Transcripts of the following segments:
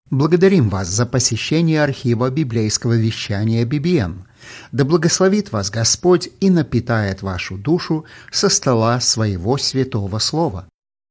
Благодарим вас за посещение архива библейского вещания BBN. Да благословит вас Господь и напитает вашу душу со стола своего святого слова.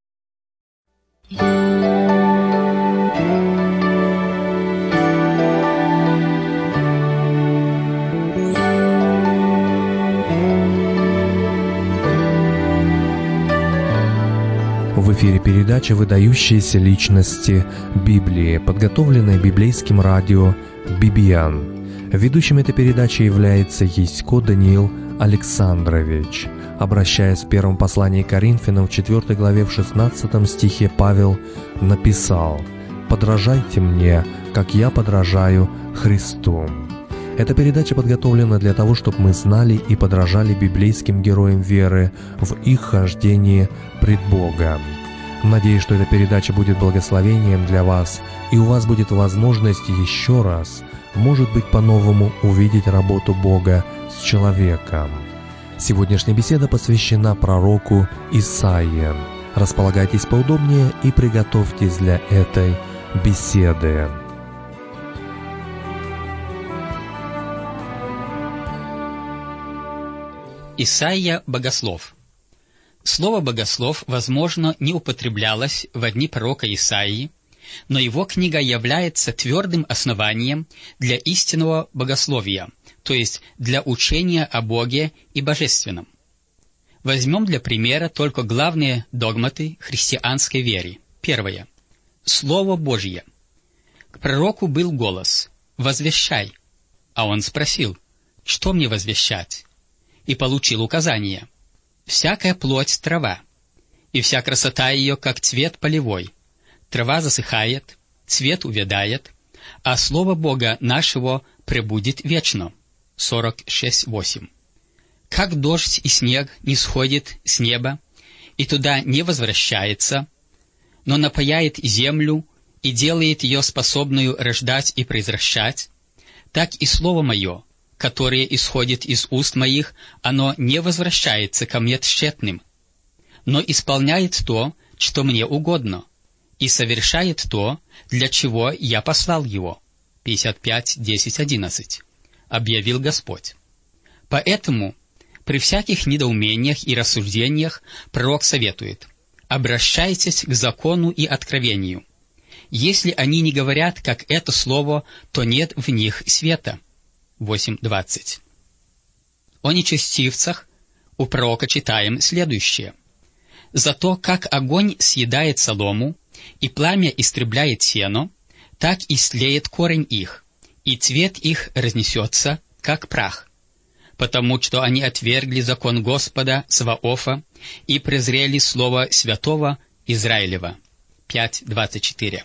В эфире передача «Выдающиеся личности Библии», подготовленная библейским радио BBN. Ведущим этой передачи является Ясько Даниил Александрович. Обращаясь в первом послании к Коринфянам в 4 главе в 16 стихе, Павел написал: «Подражайте мне, как я подражаю Христу». Эта передача подготовлена для того, чтобы мы знали и подражали библейским героям веры в их хождении пред Богом. Надеюсь, что эта передача будет благословением для вас, и у вас будет возможность еще раз, может быть, по-новому увидеть работу Бога с человеком. Сегодняшняя беседа посвящена пророку Исаии. Располагайтесь поудобнее и приготовьтесь для этой беседы. Исаия Богослов. Слово «богослов», возможно, не употреблялось в дни пророка Исаии, но его книга является твердым основанием для истинного богословия, то есть для учения о Боге и Божественном. Возьмем для примера только главные догматы христианской веры. Первое. Слово Божье. К пророку был голос: «Возвещай». А он спросил: «Что мне возвещать?» И получил указание: «Всякая плоть — трава, и вся красота ее, как цвет полевой. Трава засыхает, цвет увядает, а слово Бога нашего пребудет вечно». 46:8. Как дождь и снег не сходит с неба, и туда не возвращается, но напояет землю и делает ее способную рождать и произращать, так и слово мое, которое исходит из уст моих, оно не возвращается ко мне тщетным, но исполняет то, что мне угодно, и совершает то, для чего я послал его. 55:10-11. Объявил Господь. Поэтому при всяких недоумениях и рассуждениях пророк советует: обращайтесь к закону и откровению. Если они не говорят, как это слово, то нет в них света. 8:20. О нечестивцах у пророка читаем следующее: «Зато как огонь съедает солому, и пламя истребляет сено, так и слеет корень их, и цвет их разнесется, как прах, потому что они отвергли закон Господа Саваофа и презрели слово святого Израилева». 5:24.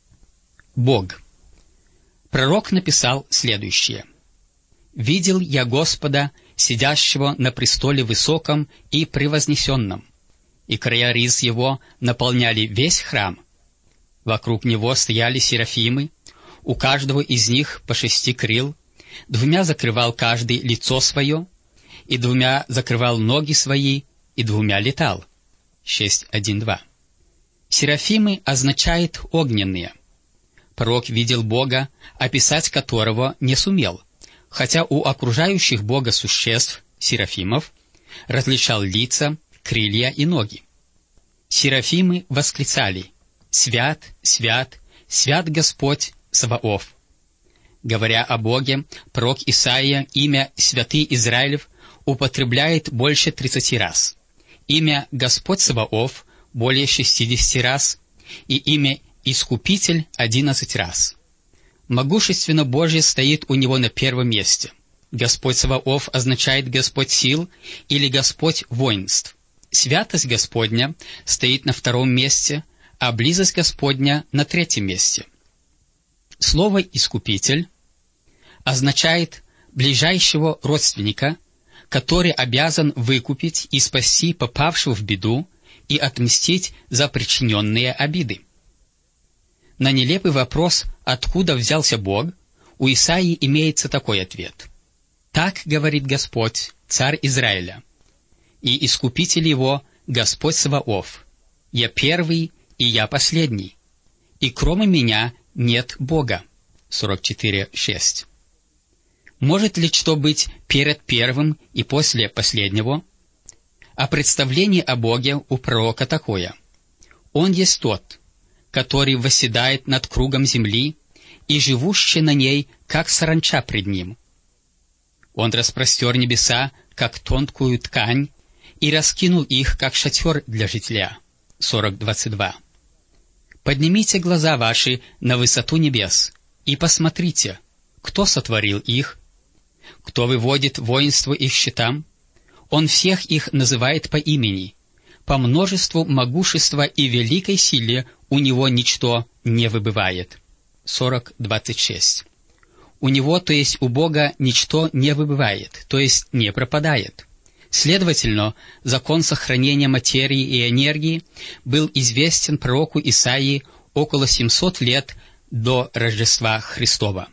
Бог. Пророк написал следующее: «Видел я Господа, сидящего на престоле высоком и превознесенном, и края рис его наполняли весь храм. Вокруг него стояли серафимы, у каждого из них по 6 крил, 2 закрывал каждый лицо свое, и 2 закрывал ноги свои, и 2 летал». 6:1-2. Серафимы означает огненные. Пророк видел Бога, описать которого не сумел, хотя у окружающих Бога существ, серафимов, различал лица, крылья и ноги. Серафимы восклицали: «Свят, свят, свят Господь Саваоф». Говоря о Боге, пророк Исаия имя «Святый Израилев» употребляет больше 30 раз, имя «Господь Саваоф» более 60 раз и имя «Искупитель» 11 раз. Могущественно Божье стоит у него на первом месте. Господь Саваоф означает Господь сил или Господь воинств. Святость Господня стоит на 2-м месте, а близость Господня на 3-м месте. Слово «искупитель» означает ближайшего родственника, который обязан выкупить и спасти попавшего в беду и отмстить за причиненные обиды. На нелепый вопрос, откуда взялся Бог, у Исаии имеется такой ответ: «Так говорит Господь, царь Израиля, и искупитель его Господь Саваоф. Я первый, и я последний, и кроме меня нет Бога. 44:6. Может ли что быть перед первым и после последнего? А представление о Боге у пророка такое: Он есть тот, который восседает над кругом земли и живущий на ней, как саранча пред ним. Он распростер небеса, как тонкую ткань, и раскинул их, как шатер для житья. 40:22. Поднимите глаза ваши на высоту небес и посмотрите, кто сотворил их, кто выводит воинство их щитам. Он всех их называет по имени. По множеству могущества и великой силе у него ничто не выбывает. 40:26. У него, то есть у Бога, ничто не выбывает, то есть не пропадает. Следовательно, закон сохранения материи и энергии был известен пророку Исаии около 700 лет до Рождества Христова.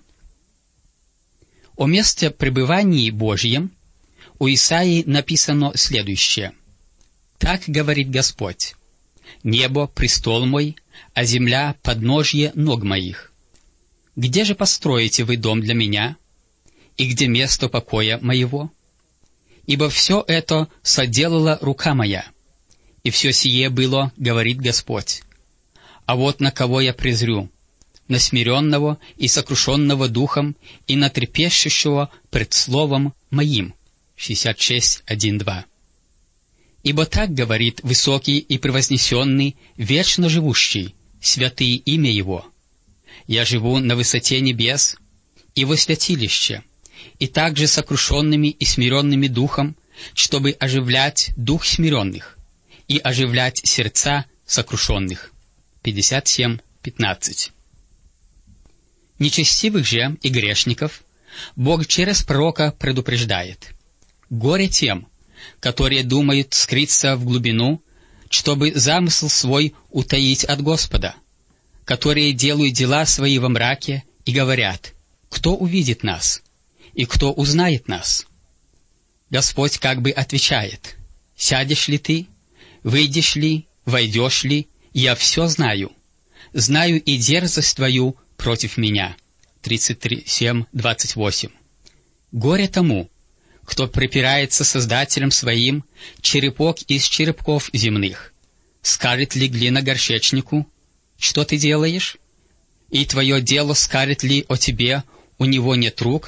О месте пребывания Божьем у Исаии написано следующее: «Так говорит Господь: небо — престол мой, а земля — подножье ног моих. Где же построите вы дом для меня? И где место покоя моего? Ибо все это соделала рука моя, и все сие было, говорит Господь. А вот на кого я презрю: на смиренного и сокрушенного духом, и на трепещущего пред словом моим». 66:1-2. «Ибо так говорит высокий и превознесенный, вечно живущий, святые имя Его: я живу на высоте небес и во святилище, и также сокрушенными и смиренными духом, чтобы оживлять дух смиренных и оживлять сердца сокрушенных». 57:15. Нечестивых же и грешников Бог через пророка предупреждает: «Горе тем, которые думают скрыться в глубину, чтобы замысл свой утаить от Господа, которые делают дела свои во мраке и говорят: кто увидит нас, и кто узнает нас?» Господь как бы отвечает: «Сядешь ли ты, выйдешь ли, войдешь ли, я все знаю. Знаю и дерзость твою против меня». 37:28. «Горе тому, кто припирается Создателем своим, черепок из черепков земных. Скажет ли глина горшечнику: что ты делаешь? И твое дело скажет ли о тебе: у него нет рук?»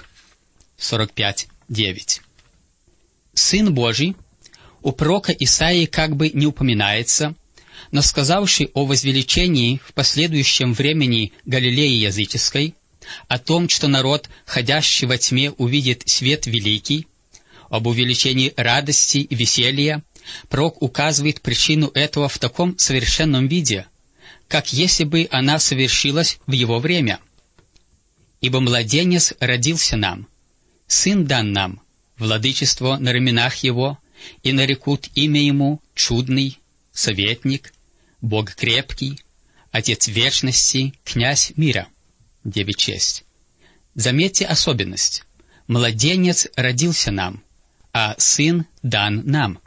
45:9. Сын Божий у пророка Исаии как бы не упоминается, но сказавший о возвеличении в последующем времени Галилеи языческой, о том, что народ, ходящий во тьме, увидит свет великий, об увеличении радости и веселья, пророк указывает причину этого в таком совершенном виде, как если бы она совершилась в его время. «Ибо младенец родился нам, сын дан нам, владычество на раменах его, и нарекут имя ему Чудный, Советник, Бог крепкий, Отец вечности, Князь мира». 9:6. Заметьте особенность: младенец родился нам, а сын дан нам.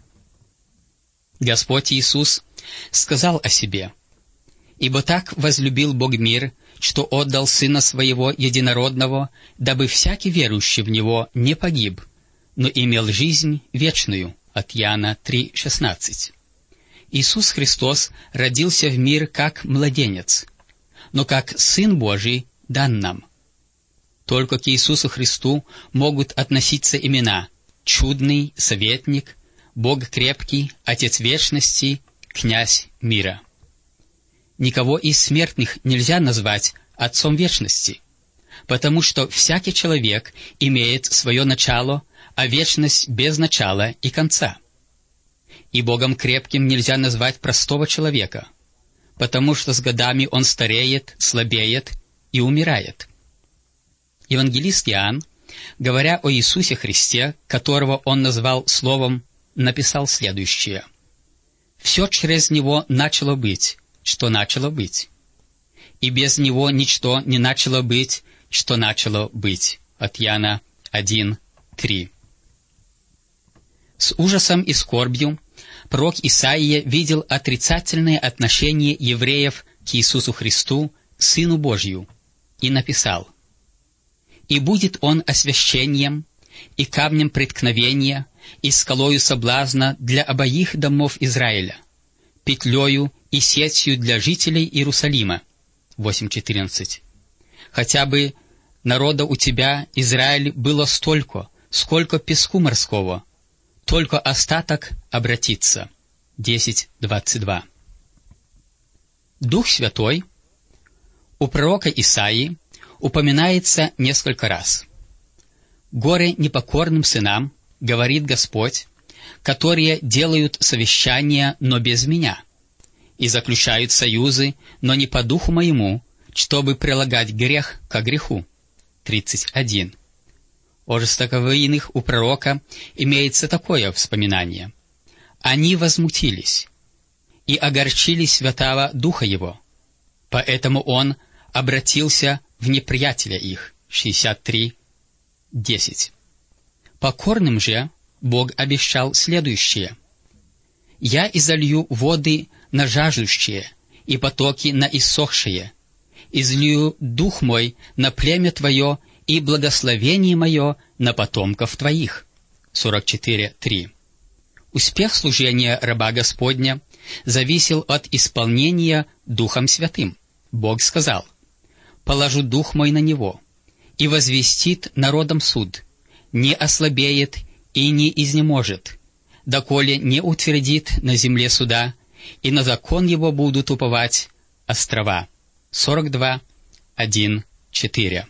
Господь Иисус сказал о себе: «Ибо так возлюбил Бог мир, что отдал Сына Своего Единородного, дабы всякий верующий в Него не погиб, но имел жизнь вечную». От Иоанна 3:16. Иисус Христос родился в мир как младенец, но как Сын Божий дан нам. Только к Иисусу Христу могут относиться имена Чудный, Советник, Бог крепкий, Отец вечности, Князь мира. Никого из смертных нельзя назвать Отцом вечности, потому что всякий человек имеет свое начало, а вечность без начала и конца. И Богом крепким нельзя назвать простого человека, потому что с годами он стареет, слабеет и умирает. Евангелист Иоанн, говоря о Иисусе Христе, которого он назвал Словом, написал следующее: «Все через Него начало быть, что начало быть, и без Него ничто не начало быть, что начало быть». От Иоанна 1:3. С ужасом и скорбью пророк Исаия видел отрицательное отношение евреев к Иисусу Христу, Сыну Божию, и написал: «И будет он освящением, и камнем преткновения, и скалою соблазна для обоих домов Израиля, петлею и сетью для жителей Иерусалима». 8:14. «Хотя бы народа у тебя, Израиль, было столько, сколько песку морского, только остаток обратится». 10:22. Дух Святой у пророка Исаии упоминается несколько раз. «Горе непокорным сынам, говорит Господь, которые делают совещания, но без меня, и заключают союзы, но не по духу моему, чтобы прилагать грех ко греху». 31. О жестоковыйных у пророка имеется такое вспоминание: «Они возмутились и огорчили Святого Духа Его, поэтому Он обратился в неприятеля их». 63:10. Покорным же Бог обещал следующее: «Я изолью воды на жаждущие и потоки на иссохшие, излью дух мой на племя твое и благословение мое на потомков твоих». 44:3. Успех служения раба Господня зависел от исполнения Духом Святым. Бог сказал: «Положу Дух мой на него, и возвестит народам суд, не ослабеет и не изнеможет, доколе не утвердит на земле суда, и на закон его будут уповать острова». 42:1-4.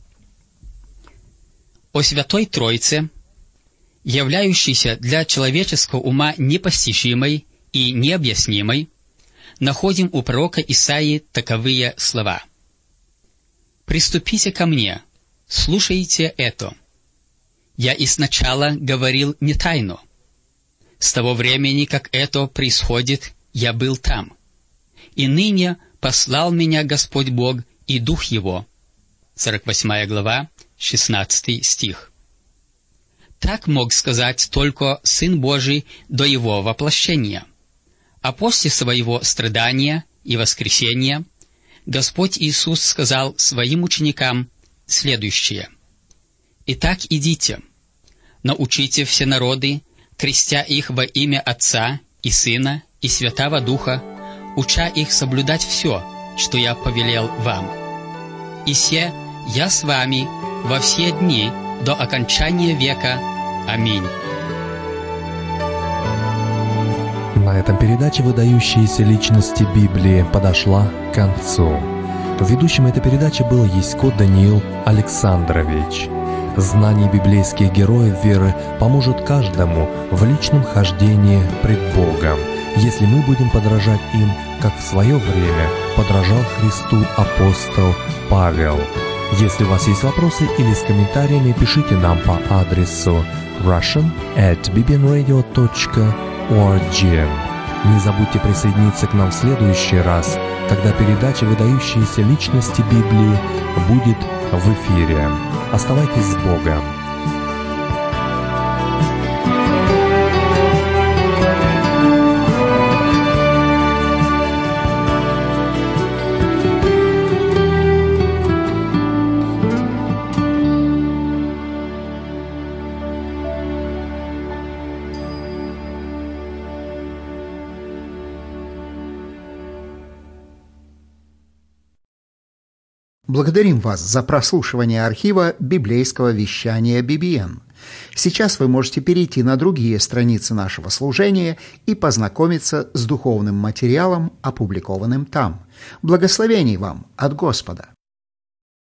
О Святой Троице, являющейся для человеческого ума непостижимой и необъяснимой, находим у пророка Исаии таковые слова: «Приступите ко мне, слушайте это. Я и сначала говорил не тайну. С того времени, как это происходит, я был там. И ныне послал меня Господь Бог и Дух Его». 48 глава, 16 стих. Так мог сказать только Сын Божий до Его воплощения. А после Своего страдания и воскресения Господь Иисус сказал Своим ученикам следующее: «Итак, идите, научите все народы, крестя их во имя Отца и Сына и Святого Духа, уча их соблюдать все, что я повелел вам. И се я с вами во все дни до окончания века. Аминь». На этом передача «Выдающиеся личности Библии» подошла к концу. Ведущим этой передачи был Ясько Даниил Александрович. Знание библейских героев веры поможет каждому в личном хождении пред Богом, если мы будем подражать им, как в свое время подражал Христу апостол Павел. Если у вас есть вопросы или с комментариями, пишите нам по адресу russian@bbnradio.org. Не забудьте присоединиться к нам в следующий раз, когда передача «Выдающиеся личности Библии» будет в эфире. Оставайтесь с Богом. Благодарим вас за прослушивание архива библейского вещания BBN. Сейчас вы можете перейти на другие страницы нашего служения и познакомиться с духовным материалом, опубликованным там. Благословений вам от Господа!